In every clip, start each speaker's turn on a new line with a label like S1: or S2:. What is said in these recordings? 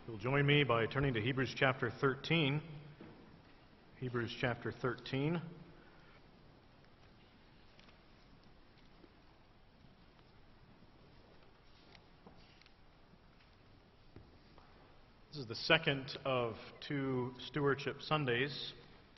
S1: You'll join me by turning to Hebrews chapter 13. Hebrews chapter 13. This is the second of two Stewardship Sundays.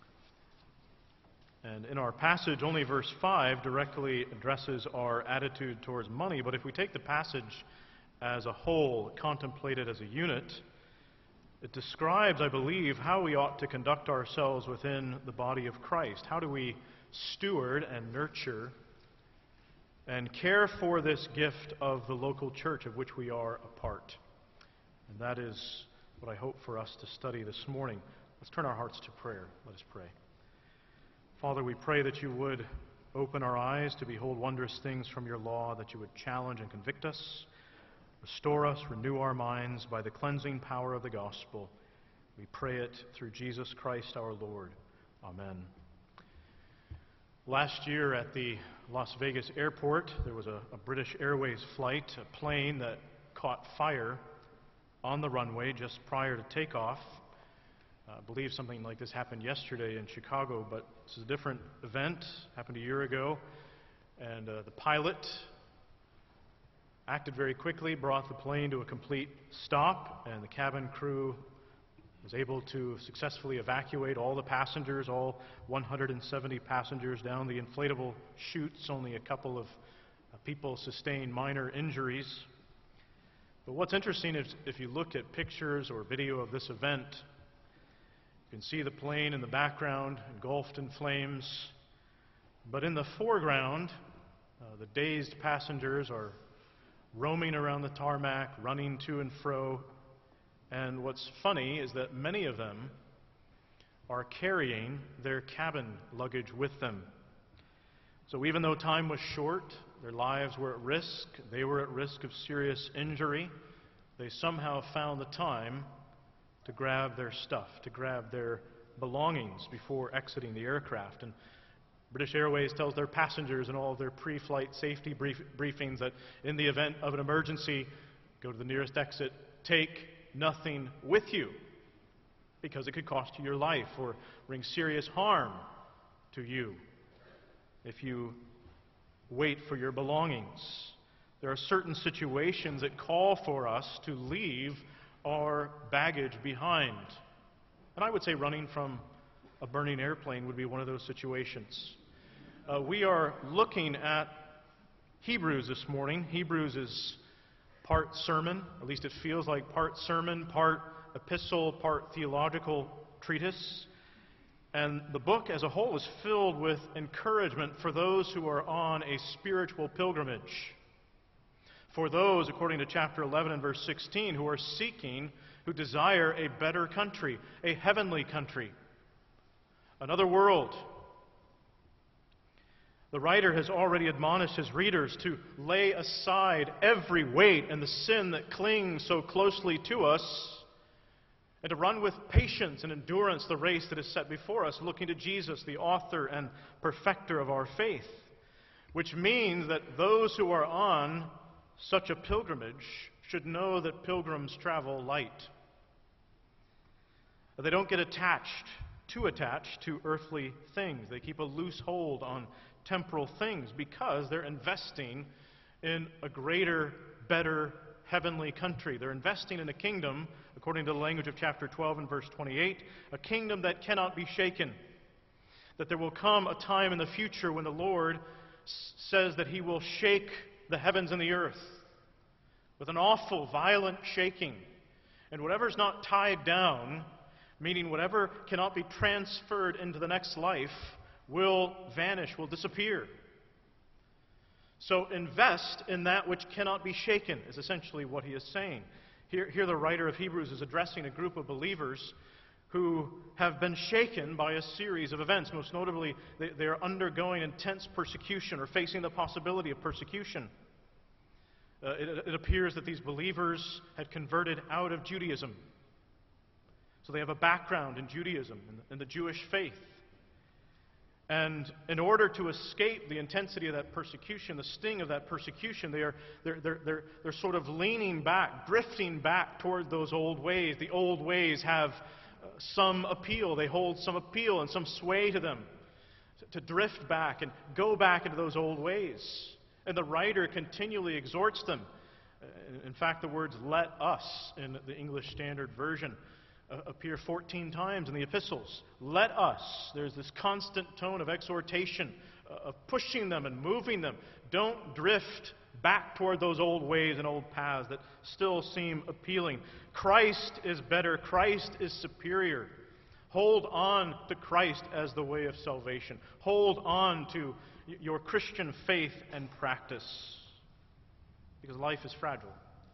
S1: And in our passage, only verse 5 directly addresses our attitude towards money. But if we take the passage as a whole, contemplate it as a unit, it describes, I believe, how we ought to conduct ourselves within the body of Christ. How do we steward and nurture and care for this gift of the local church of which we are a part? And that is what I hope for us to study this morning. Let's turn our hearts to prayer. Let us pray. Father, we pray that you would open our eyes to behold wondrous things from your law, that you would challenge and convict us, restore us, renew our minds by the cleansing power of the gospel. We pray it through Jesus Christ our Lord. Amen. Last year at the Las Vegas airport, there was a British Airways flight, a plane that caught fire on the runway just prior to takeoff. I believe something like this happened yesterday in Chicago, but this is a different event. Happened a year ago. And the pilot acted very quickly, brought the plane to a complete stop, and the cabin crew was able to successfully evacuate all the passengers, all 170 passengers, down the inflatable chutes. Only a couple of people sustained minor injuries. But what's interesting is if you look at pictures or video of this event, you can see the plane in the background engulfed in flames. But in the foreground, the dazed passengers are roaming around the tarmac, running to and fro. And what's funny is that many of them are carrying their cabin luggage with them. So even though time was short, their lives were at risk, they were at risk of serious injury, they somehow found the time to grab their stuff, to grab their belongings before exiting the aircraft. And British Airways tells their passengers in all of their pre-flight safety briefings that in the event of an emergency, go to the nearest exit, take nothing with you, because it could cost you your life or bring serious harm to you if you wait for your belongings. There are certain situations that call for us to leave our baggage behind. And I would say running from a burning airplane would be one of those situations. We are looking at Hebrews this morning. Hebrews is part sermon, at least it feels like part sermon, part epistle, part theological treatise. And the book as a whole is filled with encouragement for those who are on a spiritual pilgrimage. For those, according to chapter 11 and verse 16, who are seeking, who desire a better country, a heavenly country, another world. The writer has already admonished his readers to lay aside every weight and the sin that clings so closely to us, and to run with patience and endurance the race that is set before us, looking to Jesus, the author and perfecter of our faith. Which means that those who are on such a pilgrimage should know that pilgrims travel light. They don't get too attached to earthly things. They keep a loose hold on temporal things because they're investing in a greater, better, heavenly country. They're investing in a kingdom, according to the language of chapter 12 and verse 28, a kingdom that cannot be shaken. That there will come a time in the future when the Lord says that he will shake the heavens and the earth with an awful, violent shaking. And whatever's not tied down, meaning whatever cannot be transferred into the next life, will vanish, will disappear. So invest in that which cannot be shaken, is essentially what he is saying. Here the writer of Hebrews is addressing a group of believers who have been shaken by a series of events. Most notably, they are undergoing intense persecution or facing the possibility of persecution. It appears that these believers had converted out of Judaism. So they have a background in Judaism, in the Jewish faith. And in order to escape the intensity of that persecution, the sting of that persecution, they're sort of leaning back, drifting back toward those old ways. The old ways have some appeal. They hold some appeal and some sway to them. To drift back and go back into those old ways. And the writer continually exhorts them. In fact, the words "let us" in the English Standard Version appear 14 times in the epistles. Let us. There's this constant tone of exhortation, of pushing them and moving them. Don't drift back toward those old ways and old paths that still seem appealing. Christ is better. Christ is superior. Hold on to Christ as the way of salvation. Hold on to your Christian faith and practice. Because life is fragile.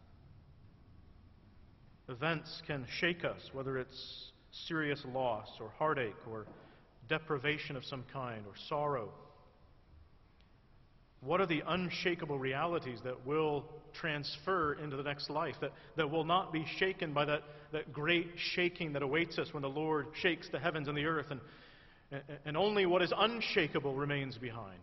S1: Events can shake us, whether it's serious loss or heartache or deprivation of some kind or sorrow. What are the unshakable realities that will transfer into the next life, that will not be shaken by that great shaking that awaits us when the Lord shakes the heavens and the earth, and only what is unshakable remains behind?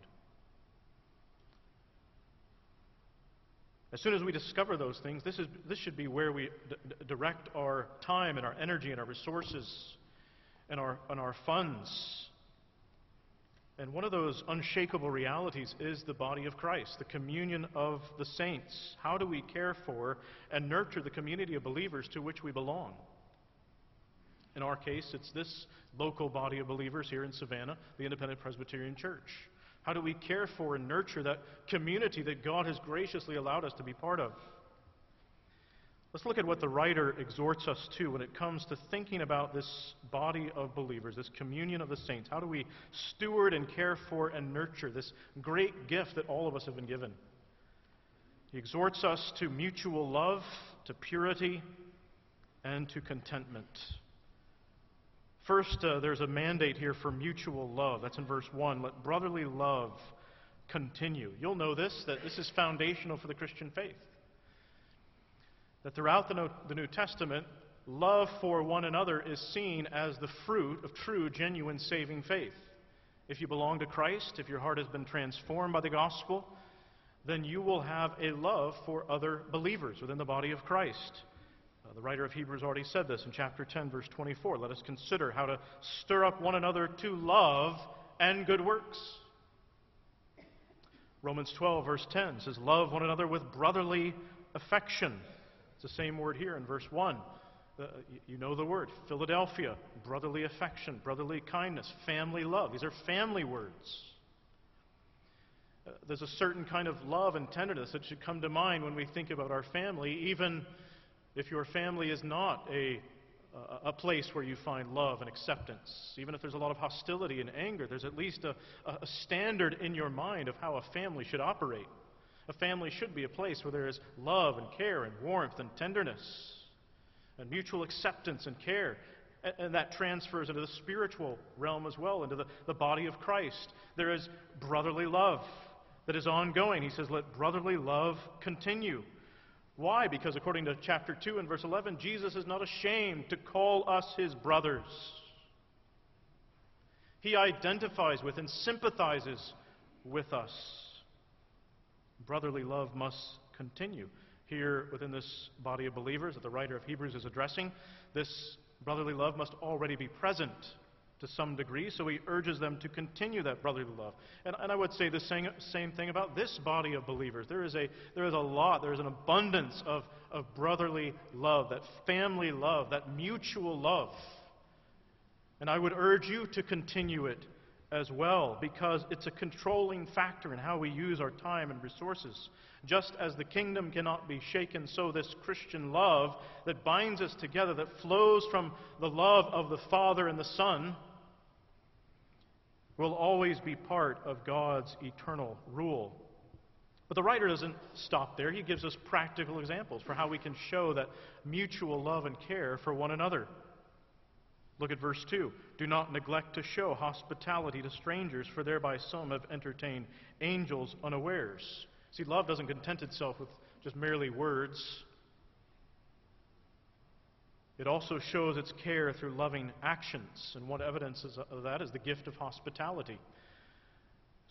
S1: As soon as we discover those things, this should be where we direct our time and our energy and our resources and our funds. And one of those unshakable realities is the body of Christ, the communion of the saints. How do we care for and nurture the community of believers to which we belong? In our case, it's this local body of believers here in Savannah, the Independent Presbyterian Church. How do we care for and nurture that community that God has graciously allowed us to be part of? Let's look at what the writer exhorts us to when it comes to thinking about this body of believers, this communion of the saints. How do we steward and care for and nurture this great gift that all of us have been given? He exhorts us to mutual love, to purity, and to contentment. First, there's a mandate here for mutual love. That's in verse 1. Let brotherly love continue. You'll know this, that this is foundational for the Christian faith. That throughout the New Testament, love for one another is seen as the fruit of true, genuine, saving faith. If you belong to Christ, if your heart has been transformed by the gospel, then you will have a love for other believers within the body of Christ. The writer of Hebrews already said this in chapter 10, verse 24. Let us consider how to stir up one another to love and good works. Romans 12, verse 10 says, love one another with brotherly affection. It's the same word here in verse 1. You know the word, Philadelphia, brotherly affection, brotherly kindness, family love. These are family words. There's a certain kind of love and tenderness that should come to mind when we think about our family, even if your family is not a place where you find love and acceptance. Even if there's a lot of hostility and anger, there's at least a standard in your mind of how a family should operate. A family should be a place where there is love and care and warmth and tenderness and mutual acceptance and care. And that transfers into the spiritual realm as well, into the body of Christ. There is brotherly love that is ongoing. He says, let brotherly love continue. Why? Because according to chapter 2 and verse 11, Jesus is not ashamed to call us his brothers. He identifies with and sympathizes with us. Brotherly love must continue. Here within this body of believers that the writer of Hebrews is addressing, this brotherly love must already be present to some degree, so he urges them to continue that brotherly love. And I would say the same thing about this body of believers. There is an abundance of brotherly love, that family love, that mutual love. And I would urge you to continue it as well, because it's a controlling factor in how we use our time and resources. Just as the kingdom cannot be shaken, so this Christian love that binds us together, that flows from the love of the Father and the Son, will always be part of God's eternal rule. But the writer doesn't stop there. He gives us practical examples for how we can show that mutual love and care for one another. Look at verse 2. Do not neglect to show hospitality to strangers, for thereby some have entertained angels unawares. See, love doesn't content itself with just merely words. It also shows its care through loving actions. And one evidence of that is the gift of hospitality.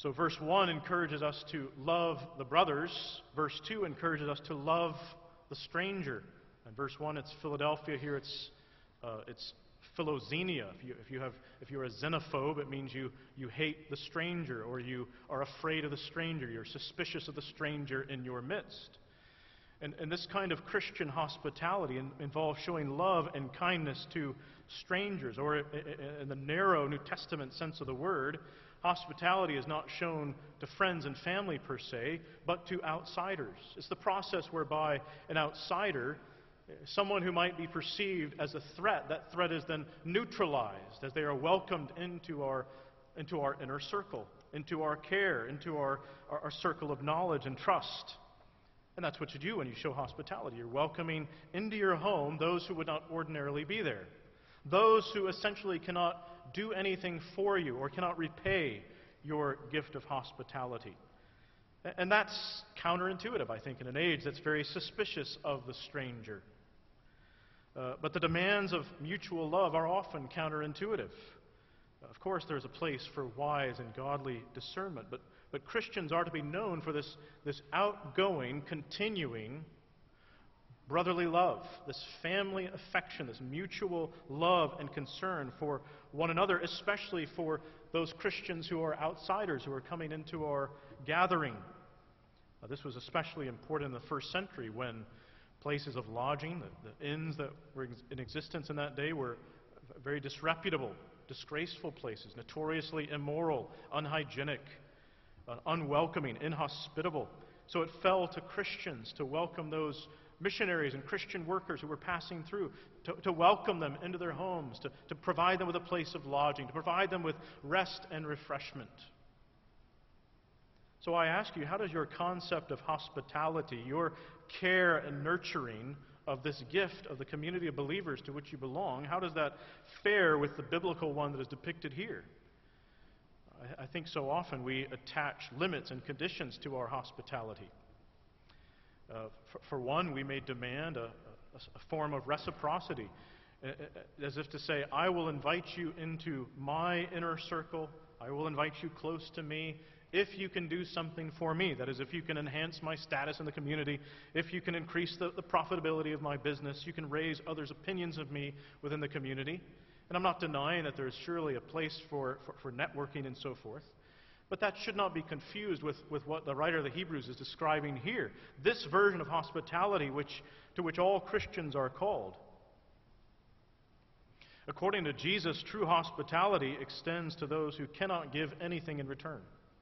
S1: So verse 1 encourages us to love the brothers. Verse 2 encourages us to love the stranger. And verse 1, it's Philadelphia. Here it's philoxenia. If you're a xenophobe, it means you hate the stranger, or you are afraid of the stranger. You're suspicious of the stranger in your midst. And this kind of Christian hospitality involves showing love and kindness to strangers, or in the narrow New Testament sense of the word, hospitality is not shown to friends and family per se, but to outsiders. It's the process whereby an outsider, someone who might be perceived as a threat, that threat is then neutralized as they are welcomed into our inner circle, into our care, into our circle of knowledge and trust. And that's what you do when you show hospitality. You're welcoming into your home those who would not ordinarily be there, those who essentially cannot do anything for you or cannot repay your gift of hospitality. And that's counterintuitive, I think, in an age that's very suspicious of the stranger. But the demands of mutual love are often counterintuitive. Of course, there's a place for wise and godly discernment, but Christians are to be known for this outgoing, continuing brotherly love, this family affection, this mutual love and concern for one another, especially for those Christians who are outsiders, who are coming into our gathering. This was especially important in the first century, when places of lodging, the inns that were in existence in that day, were very disreputable, disgraceful places, notoriously immoral, unhygienic, unwelcoming, inhospitable. So it fell to Christians to welcome those missionaries and Christian workers who were passing through, to welcome them into their homes, to provide them with a place of lodging, to provide them with rest and refreshment. So I ask you, how does your concept of hospitality, your care and nurturing of this gift of the community of believers to which you belong, how does that fare with the biblical one that is depicted here? I think so often we attach limits and conditions to our hospitality. For one, we may demand a form of reciprocity, as if to say, I will invite you into my inner circle, I will invite you close to me, if you can do something for me. That is, if you can enhance my status in the community, if you can increase the profitability of my business, you can raise others' opinions of me within the community. And I'm not denying that there is surely a place for networking and so forth. But that should not be confused with what the writer of the Hebrews is describing here. This version of hospitality to which all Christians are called. According to Jesus, true hospitality extends to those who cannot give anything in return.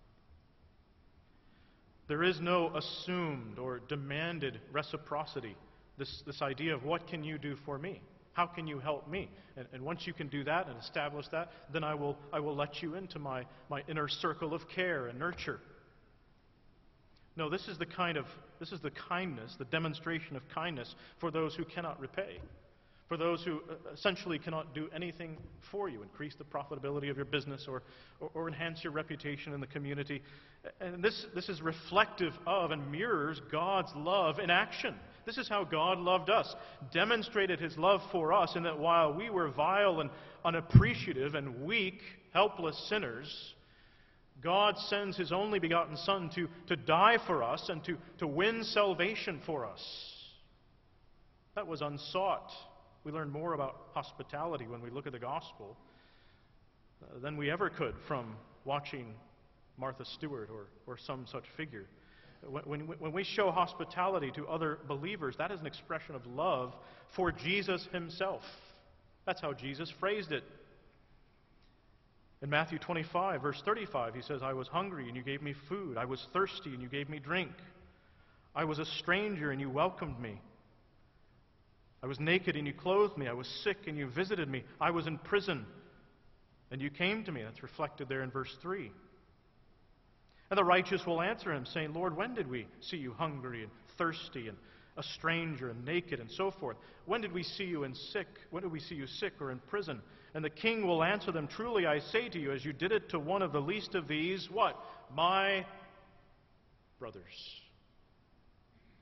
S1: There is no assumed or demanded reciprocity. This idea of, what can you do for me? How can you help me? And once you can do that and establish that, then I will let you into my inner circle of care and nurture. No, this is the kindness, the demonstration of kindness for those who cannot repay, for those who essentially cannot do anything for you, increase the profitability of your business or enhance your reputation in the community. And this is reflective of and mirrors God's love in action. This is how God loved us, demonstrated His love for us, in that while we were vile and unappreciative and weak, helpless sinners, God sends His only begotten Son to die for us and to win salvation for us. That was unsought. We learn more about hospitality when we look at the gospel than we ever could from watching Martha Stewart or some such figure. When we show hospitality to other believers, that is an expression of love for Jesus Himself. That's how Jesus phrased it. In Matthew 25, verse 35, He says, I was hungry and you gave me food. I was thirsty and you gave me drink. I was a stranger and you welcomed me. I was naked and you clothed me. I was sick and you visited me. I was in prison and you came to me. That's reflected there in verse 3. And the righteous will answer Him, saying, Lord, when did we see you hungry and thirsty and a stranger and naked and so forth? When did we see you sick? When did we see you sick or in prison? And the king will answer them, truly I say to you, as you did it to one of the least of these, what? My brothers.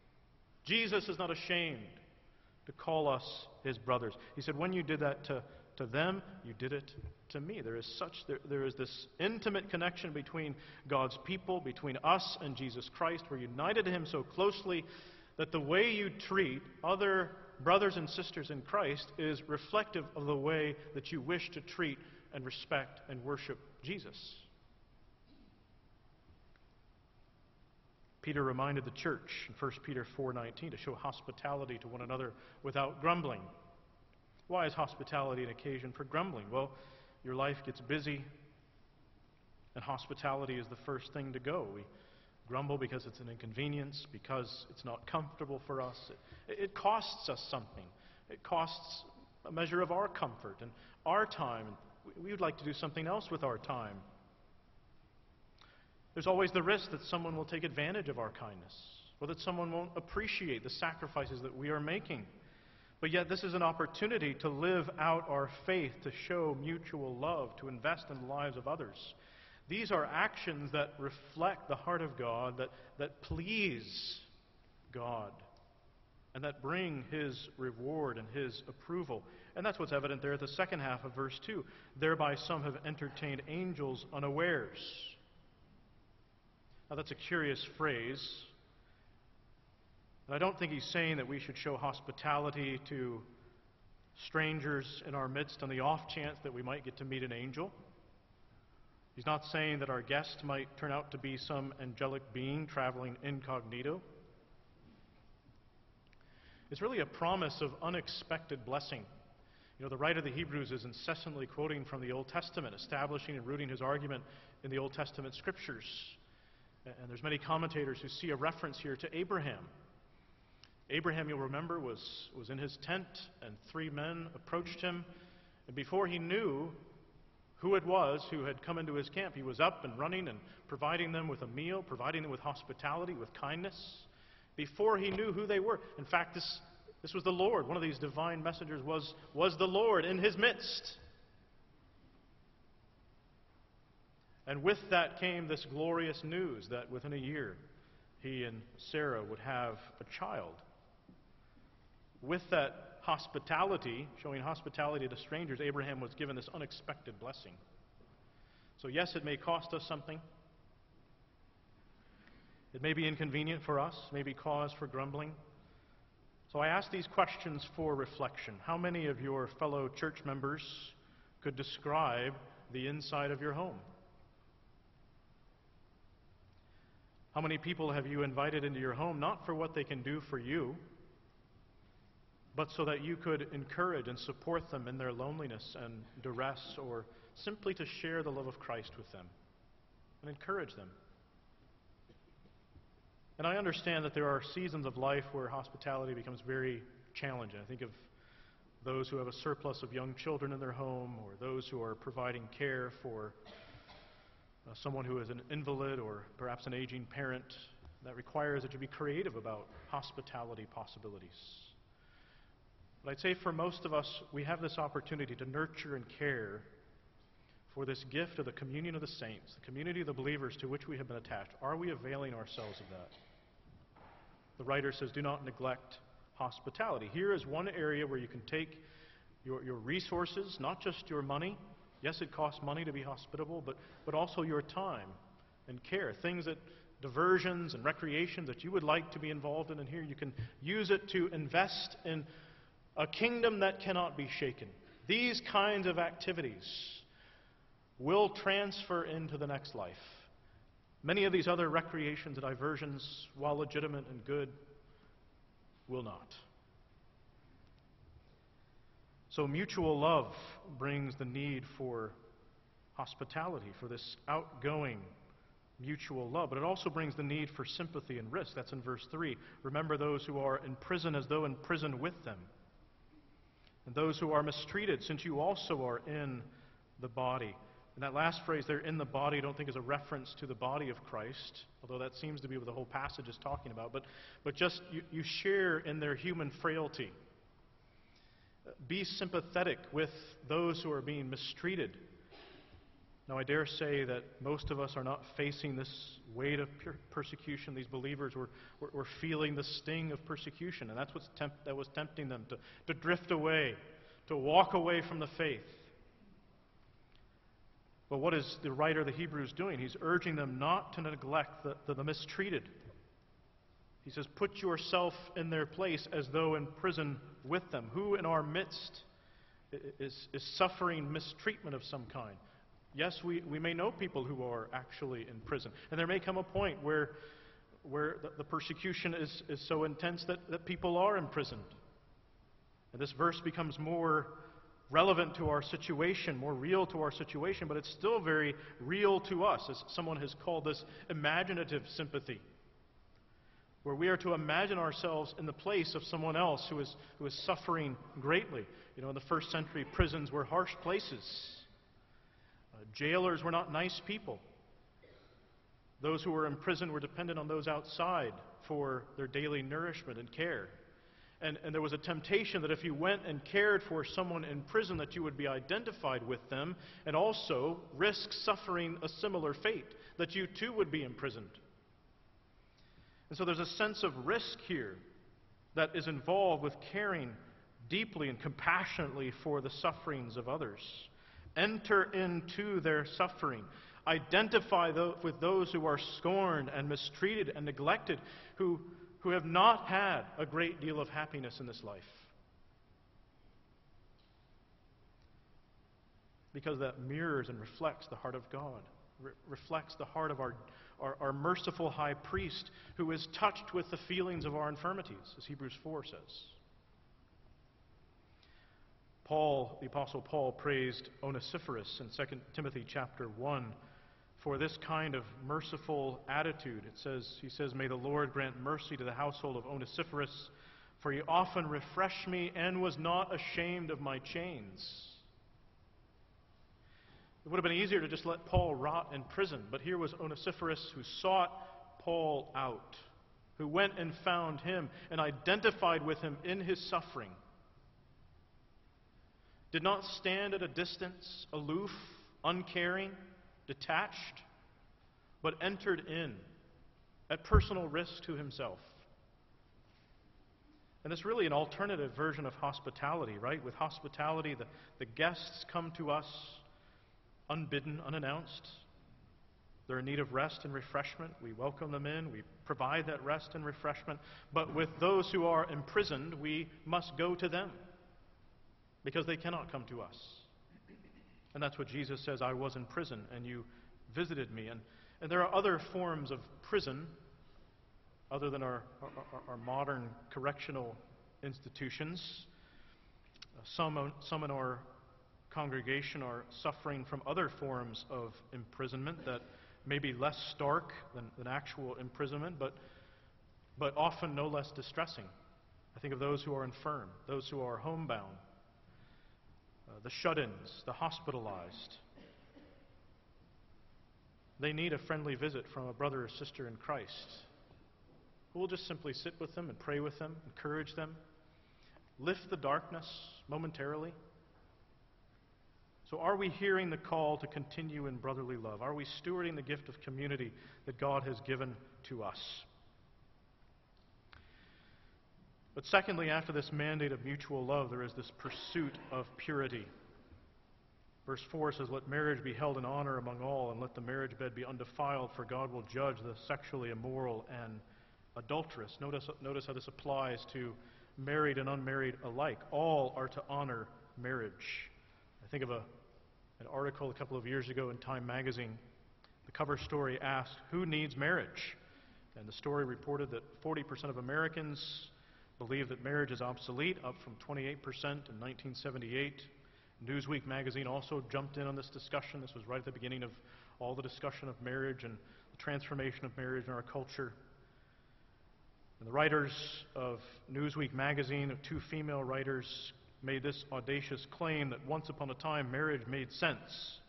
S1: Jesus is not ashamed to call us His brothers. He said, when you did that to to them, you did it to me. There is this intimate connection between God's people, between us and Jesus Christ. We're united to Him so closely that the way you treat other brothers and sisters in Christ is reflective of the way that you wish to treat and respect and worship Jesus. Peter reminded the church in 1 Peter 4:19 to show hospitality to one another without grumbling. Why is hospitality an occasion for grumbling? Well, your life gets busy, and hospitality is the first thing to go. We grumble because it's an inconvenience, because it's not comfortable for us. It costs us something. It costs a measure of our comfort and our time. We would like to do something else with our time. There's always the risk that someone will take advantage of our kindness, or that someone won't appreciate the sacrifices that we are making. But yet this is an opportunity to live out our faith, to show mutual love, to invest in the lives of others. These are actions that reflect the heart of God, that please God, and that bring His reward and His approval. And that's what's evident there at the second half of verse 2. Thereby some have entertained angels unawares. Now that's a curious phrase. And I don't think he's saying that we should show hospitality to strangers in our midst on the off chance that we might get to meet an angel. He's not saying that our guest might turn out to be some angelic being traveling incognito. It's really a promise of unexpected blessing. You know, the writer of the Hebrews is incessantly quoting from the Old Testament, establishing and rooting his argument in the Old Testament Scriptures. And there's many commentators who see a reference here to Abraham. Abraham, you'll remember, was in his tent, and 3 men approached him. And before he knew who it was who had come into his camp, he was up and running and providing them with a meal, providing them with hospitality, with kindness, before he knew who they were. In fact, this was the Lord. One of these divine messengers was the Lord in his midst. And with that came this glorious news that within a year he and Sarah would have a child. With that hospitality, showing hospitality to strangers, Abraham was given this unexpected blessing. So yes, it may cost us something. It may be inconvenient for us, may be cause for grumbling. So I ask these questions for reflection. How many of your fellow church members could describe the inside of your home? How many people have you invited into your home, not for what they can do for you, but so that you could encourage and support them in their loneliness and duress, or simply to share the love of Christ with them and encourage them? And I understand that there are seasons of life where hospitality becomes very challenging. I think of those who have a surplus of young children in their home, or those who are providing care for someone who is an invalid or perhaps an aging parent. That requires that you be creative about hospitality possibilities. But I'd say for most of us, we have this opportunity to nurture and care for this gift of the communion of the saints, the community of the believers to which we have been attached. Are we availing ourselves of that? The writer says, do not neglect hospitality. Here is one area where you can take your resources, not just your money. Yes, it costs money to be hospitable, but also your time and care. Things that, diversions and recreations that you would like to be involved in, and here you can use it to invest in a kingdom that cannot be shaken. These kinds of activities will transfer into the next life. Many of these other recreations and diversions, while legitimate and good, will not. So mutual love brings the need for hospitality, for this outgoing mutual love. But it also brings the need for sympathy and risk. That's in verse 3. Remember those who are in prison as though in prison with them, and those who are mistreated, since you also are in the body. And that last phrase there, in the body, I don't think is a reference to the body of Christ, although that seems to be what the whole passage is talking about. But just you share in their human frailty. Be sympathetic with those who are being mistreated. Now, I dare say that most of us are not facing this weight of persecution. These believers were feeling the sting of persecution, and that's that was tempting them to drift away, to walk away from the faith. But what is the writer of the Hebrews doing? He's urging them not to neglect the mistreated. He says, put yourself in their place as though in prison with them. Who in our midst is suffering mistreatment of some kind? Yes, we may know people who are actually in prison. And there may come a point where the persecution is so intense that people are imprisoned. And this verse becomes more relevant to our situation, more real to our situation, but it's still very real to us, as someone has called this imaginative sympathy, where we are to imagine ourselves in the place of someone else who is suffering greatly. You know, in the first century, prisons were harsh places. Jailers were not nice people. Those who were in prison were dependent on those outside for their daily nourishment and care. And there was a temptation that if you went and cared for someone in prison, that you would be identified with them and also risk suffering a similar fate, that you too would be imprisoned. And so there's a sense of risk here that is involved with caring deeply and compassionately for the sufferings of others. Enter into their suffering. Identify with those who are scorned and mistreated and neglected, who have not had a great deal of happiness in this life. Because that mirrors and reflects the heart of God, reflects the heart of our merciful high priest, who is touched with the feelings of our infirmities, as Hebrews 4 says. The Apostle Paul praised Onesiphorus in 2 Timothy chapter 1 for this kind of merciful attitude. He says, may the Lord grant mercy to the household of Onesiphorus, for he often refreshed me and was not ashamed of my chains. It would have been easier to just let Paul rot in prison, but here was Onesiphorus who sought Paul out, who went and found him and identified with him in his suffering. Did not stand at a distance, aloof, uncaring, detached, but entered in at personal risk to himself. And it's really an alternative version of hospitality, right? With hospitality, the guests come to us unbidden, unannounced. They're in need of rest and refreshment. We welcome them in. We provide that rest and refreshment. But with those who are imprisoned, we must go to them because they cannot come to us. And that's what Jesus says, I was in prison and you visited me. And there are other forms of prison other than our modern correctional institutions. Some in our congregation are suffering from other forms of imprisonment that may be less stark than actual imprisonment, but often no less distressing. I think of those who are infirm, those who are homebound, the shut-ins, the hospitalized. They need a friendly visit from a brother or sister in Christ who will just simply sit with them and pray with them, encourage them, lift the darkness momentarily. So are we hearing the call to continue in brotherly love? Are we stewarding the gift of community that God has given to us? But secondly, after this mandate of mutual love, there is this pursuit of purity. Verse 4 says, let marriage be held in honor among all, and let the marriage bed be undefiled, for God will judge the sexually immoral and adulterous. Notice how this applies to married and unmarried alike. All are to honor marriage. I think of an article a couple of years ago in Time magazine. The cover story asked, who needs marriage? And the story reported that 40% of Americans believe that marriage is obsolete, up from 28% in 1978. Newsweek magazine also jumped in on this discussion. This was right at the beginning of all the discussion of marriage and the transformation of marriage in our culture. And the writers of Newsweek magazine, two female writers, made this audacious claim that once upon a time marriage made sense.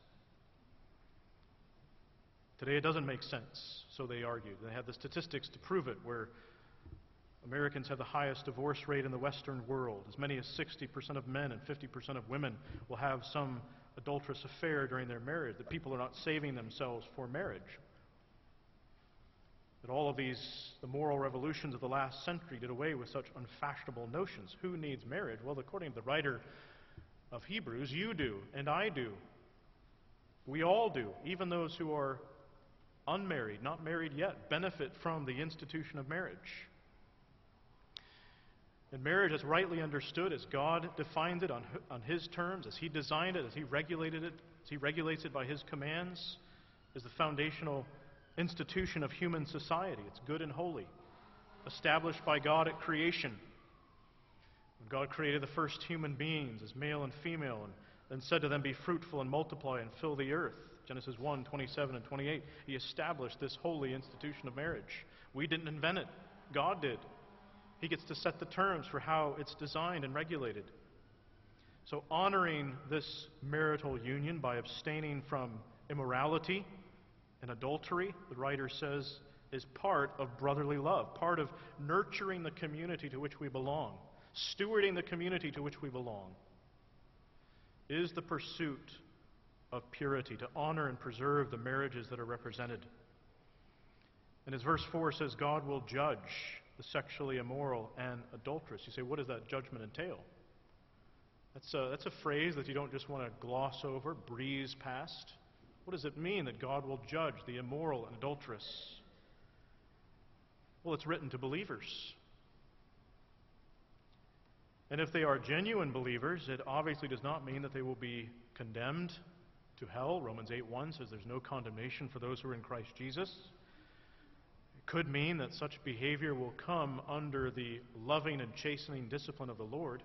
S1: Today it doesn't make sense, so they argued. They had the statistics to prove it, where Americans have the highest divorce rate in the Western world. As many as 60% of men and 50% of women will have some adulterous affair during their marriage. That people are not saving themselves for marriage. That all of these, the moral revolutions of the last century, did away with such unfashionable notions. Who needs marriage? Well, according to the writer, of Hebrews, you do, and I do. We all do, even those who are unmarried, not married yet, benefit from the institution of marriage. And marriage, as rightly understood, as God defined it on His terms, as He designed it, as He regulated it, as He regulates it by His commands, is the foundational institution of human society. It's good and holy, established by God at creation. When God created the first human beings as male and female, and then said to them, "Be fruitful and multiply and fill the earth," Genesis 1, 27 and 28, He established this holy institution of marriage. We didn't invent it. God did. He gets to set the terms for how it's designed and regulated. So honoring this marital union by abstaining from immorality and adultery, the writer says, is part of brotherly love, part of nurturing the community to which we belong, stewarding the community to which we belong, is the pursuit of purity, to honor and preserve the marriages that are represented. And as verse 4 says, God will judge the sexually immoral and adulterous. You say, what does that judgment entail? That's a phrase that you don't just want to gloss over, breeze past. What does it mean that God will judge the immoral and adulterous? Well, it's written to believers. And if they are genuine believers, it obviously does not mean that they will be condemned to hell. Romans 8:1 says there's no condemnation for those who are in Christ Jesus. It could mean that such behavior will come under the loving and chastening discipline of the Lord.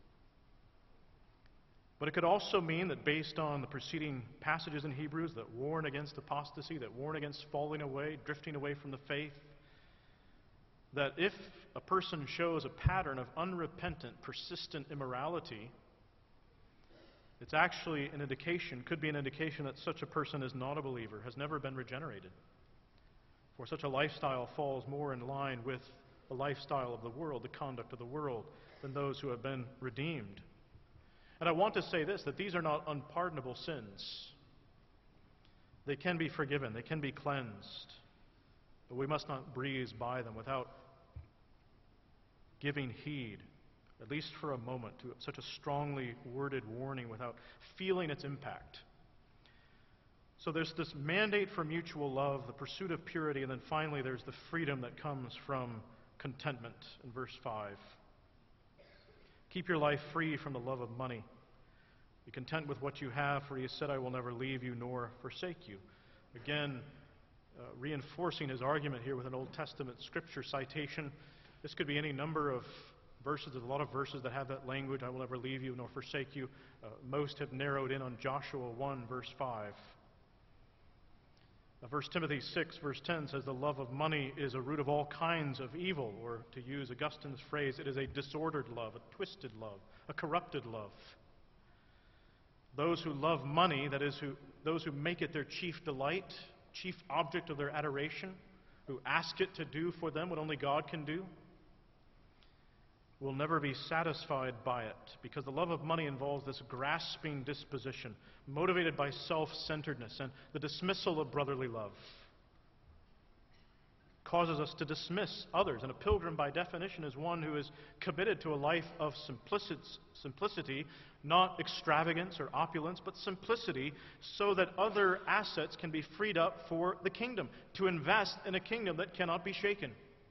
S1: But it could also mean that based on the preceding passages in Hebrews that warn against apostasy, that warn against falling away, drifting away from the faith, that if a person shows a pattern of unrepentant, persistent immorality, it's actually an indication, could be an indication that such a person is not a believer, has never been regenerated. For such a lifestyle falls more in line with the lifestyle of the world, the conduct of the world, than those who have been redeemed. And I want to say this, that these are not unpardonable sins. They can be forgiven, they can be cleansed, but we must not breeze by them without giving heed, at least for a moment, to such a strongly worded warning without feeling its impact. So there's this mandate for mutual love, the pursuit of purity, and then finally there's the freedom that comes from contentment in verse 5. Keep your life free from the love of money. Be content with what you have, for He said, I will never leave you nor forsake you. Again, reinforcing his argument here with an Old Testament scripture citation. This could be any number of verses. There's a lot of verses that have that language, I will never leave you nor forsake you. Most have narrowed in on Joshua 1, verse 5. 1 Timothy 6, verse 10 says, the love of money is a root of all kinds of evil, or to use Augustine's phrase, it is a disordered love, a twisted love, a corrupted love. Those who love money, that is, those who make it their chief delight, chief object of their adoration, who ask it to do for them what only God can do, will never be satisfied by it, because the love of money involves this grasping disposition, motivated by self-centeredness and the dismissal of brotherly love. Causes us to dismiss others, and a pilgrim by definition is one who is committed to a life of simplicity, not extravagance or opulence, but simplicity, so that other assets can be freed up for the kingdom, to invest in a kingdom that cannot be shaken.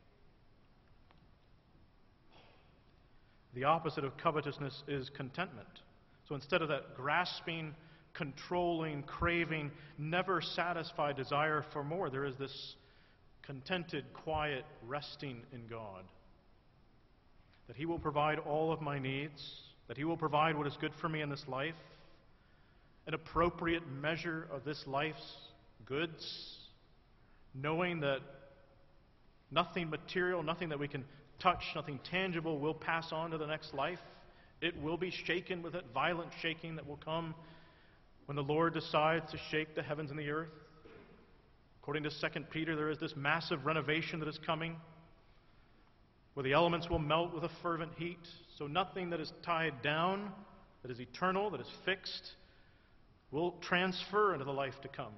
S1: The opposite of covetousness is contentment. So instead of that grasping, controlling, craving, never satisfied desire for more, there is this contented, quiet resting in God. That He will provide all of my needs, that He will provide what is good for me in this life, an appropriate measure of this life's goods, knowing that nothing material, nothing that we can touch, nothing tangible will pass on to the next life. It will be shaken with that violent shaking that will come when the Lord decides to shake the heavens and the earth. According to 2 Peter, there is this massive renovation that is coming, where the elements will melt with a fervent heat. So nothing that is tied down, that is eternal, that is fixed, will transfer into the life to come.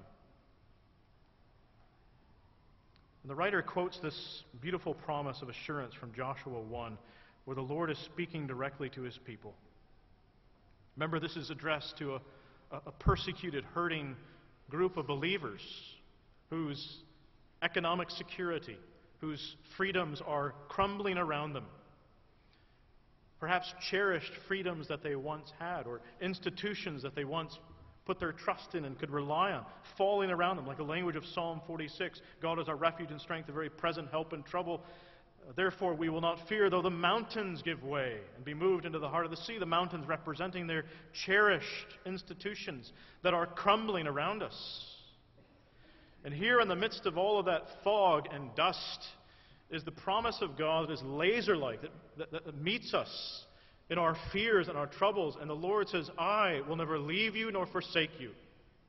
S1: And the writer quotes this beautiful promise of assurance from Joshua 1, where the Lord is speaking directly to His people. Remember, this is addressed to a persecuted, hurting group of believers whose economic security, whose freedoms are crumbling around them. Perhaps cherished freedoms that they once had, or institutions that they once put their trust in and could rely on, falling around them, like the language of Psalm 46. God is our refuge and strength, a very present help in trouble. Therefore we will not fear, though the mountains give way and be moved into the heart of the sea. The mountains representing their cherished institutions that are crumbling around us. And here in the midst of all of that fog and dust is the promise of God that is laser-like, that meets us in our fears and our troubles. And the Lord says, I will never leave you nor forsake you.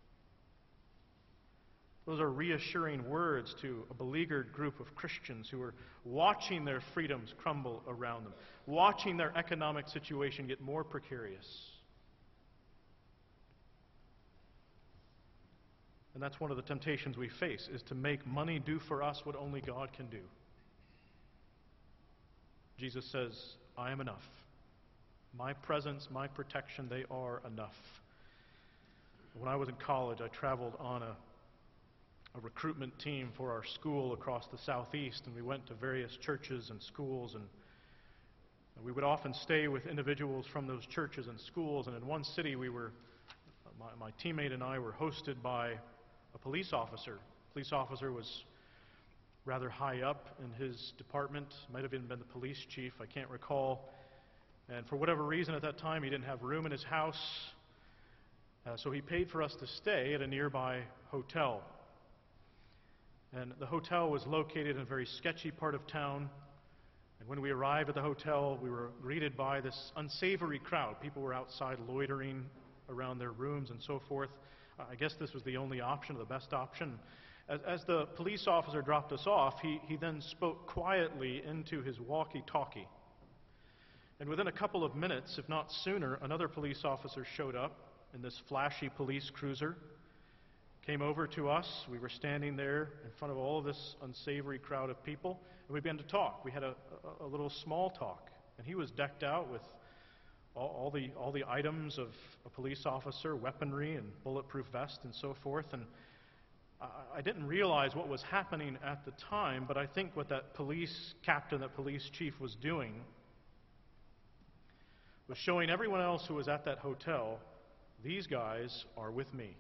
S1: Those are reassuring words to a beleaguered group of Christians who are watching their freedoms crumble around them, watching their economic situation get more precarious. And that's one of the temptations we face, is to make money do for us what only God can do. Jesus says, I am enough. My presence, my protection, they are enough. When I was in college, I traveled on a recruitment team for our school across the southeast, and we went to various churches and schools, and we would often stay with individuals from those churches and schools. And in one city, my teammate and I were hosted by a police officer. The police officer was rather high up in his department, might have even been the police chief, I can't recall. And for whatever reason at that time, he didn't have room in his house, so he paid for us to stay at a nearby hotel. And the hotel was located in a very sketchy part of town. And when we arrived at the hotel, we were greeted by this unsavory crowd. People were outside loitering around their rooms and so forth. I guess this was the only option, or the best option. As the police officer dropped us off, he then spoke quietly into his walkie-talkie. And within a couple of minutes, if not sooner, another police officer showed up in this flashy police cruiser, came over to us. We were standing there in front of all of this unsavory crowd of people, and we began to talk. We had a little small talk, and he was decked out with all the items of a police officer, weaponry and bulletproof vest and so forth. And I didn't realize what was happening at the time, but I think what that police captain, that police chief was doing was showing everyone else who was at that hotel, these guys are with me.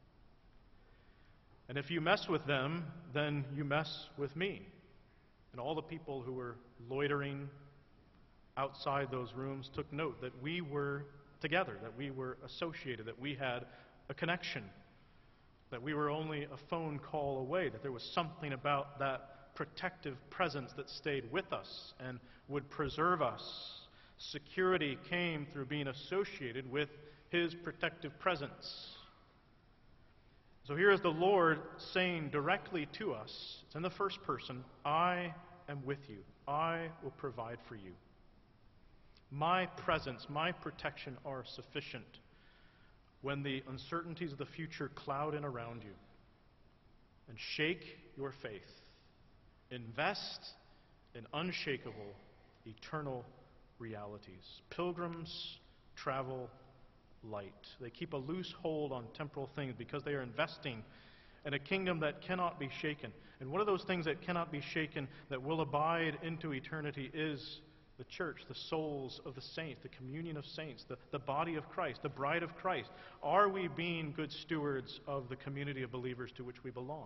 S1: And if you mess with them, then you mess with me. And all the people who were loitering outside those rooms took note that we were together, that we were associated, that we had a connection, that we were only a phone call away, that there was something about that protective presence that stayed with us and would preserve us. Security came through being associated with His protective presence. So here is the Lord saying directly to us, it's in the first person, I am with you. I will provide for you. My presence, my protection are sufficient when the uncertainties of the future cloud in around you. And shake your faith. Invest in unshakable, eternal realities. Pilgrims travel light. They keep a loose hold on temporal things because they are investing in a kingdom that cannot be shaken. And one of those things that cannot be shaken, that will abide into eternity, is the church, the souls of the saints, the communion of saints, the body of Christ, the bride of Christ. Are we being good stewards of the community of believers to which we belong?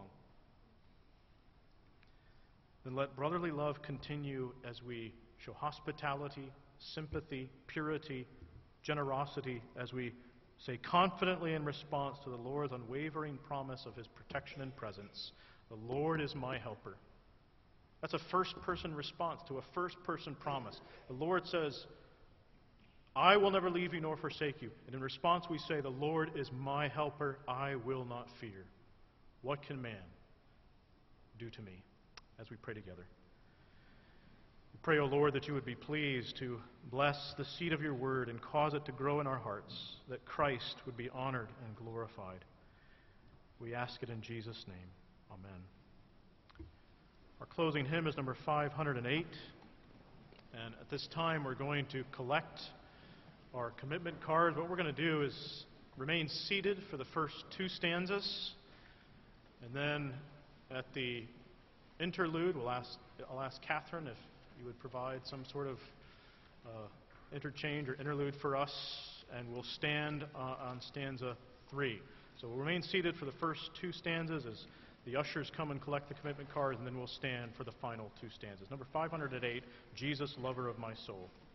S1: Then let brotherly love continue as we show hospitality, sympathy, purity, generosity, as we say confidently in response to the Lord's unwavering promise of His protection and presence, the Lord is my helper. That's a first-person response to a first-person promise. The Lord says, I will never leave you nor forsake you. And in response we say, the Lord is my helper, I will not fear. What can man do to me? As we pray together. We pray, O Lord, that you would be pleased to bless the seed of your word and cause it to grow in our hearts, that Christ would be honored and glorified. We ask it in Jesus' name. Amen. Our closing hymn is number 508. And at this time we're going to collect our commitment cards. What we're going to do is remain seated for the first two stanzas, and then at the interlude, I'll ask Catherine if you would provide some sort of interchange or interlude for us, and we'll stand on stanza 3. So we'll remain seated for the first two stanzas as the ushers come and collect the commitment cards, and then we'll stand for the final two stanzas. Number 508, Jesus, Lover of My Soul.